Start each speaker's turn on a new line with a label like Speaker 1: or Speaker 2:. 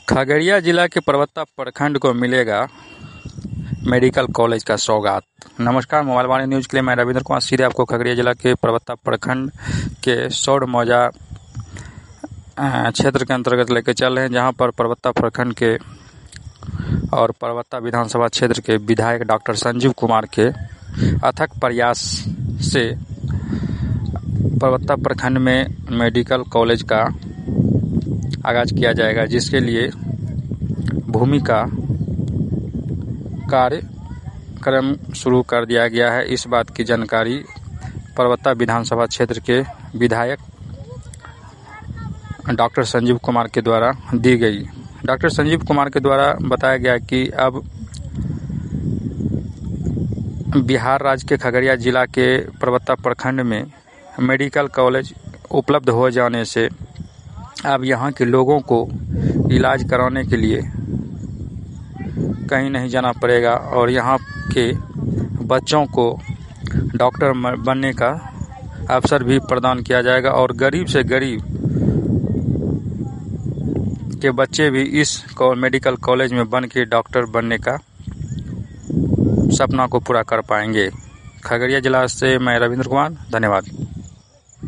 Speaker 1: खगड़िया जिला के परबत्ता प्रखंड को मिलेगा मेडिकल कॉलेज का सौगात। नमस्कार, मोबाइल वाणी न्यूज़ के लिए मैं रविंद्र कुमार सीधे आपको खगड़िया जिला के परबत्ता प्रखंड के सौड़ मौजा क्षेत्र के अंतर्गत लेकर चल रहे हैं, जहां पर परबत्ता प्रखंड के और परबत्ता विधानसभा क्षेत्र के विधायक डॉक्टर संजीव कुमार के अथक प्रयास से परबत्ता प्रखंड में मेडिकल कॉलेज का आगाज किया जाएगा, जिसके लिए भूमि का कार्यक्रम शुरू कर दिया गया है। इस बात की जानकारी परबत्ता विधानसभा क्षेत्र के विधायक डॉक्टर संजीव कुमार के द्वारा दी गई। डॉक्टर संजीव कुमार के द्वारा बताया गया कि अब बिहार राज्य के खगड़िया जिला के परबत्ता प्रखंड में मेडिकल कॉलेज उपलब्ध हो जाने से अब यहाँ के लोगों को इलाज कराने के लिए कहीं नहीं जाना पड़ेगा और यहाँ के बच्चों को डॉक्टर बनने का अवसर भी प्रदान किया जाएगा और गरीब से गरीब के बच्चे भी इस मेडिकल कॉलेज में बन के डॉक्टर बनने का सपना को पूरा कर पाएंगे। खगड़िया जिला से मैं रविंद्र कुमार, धन्यवाद।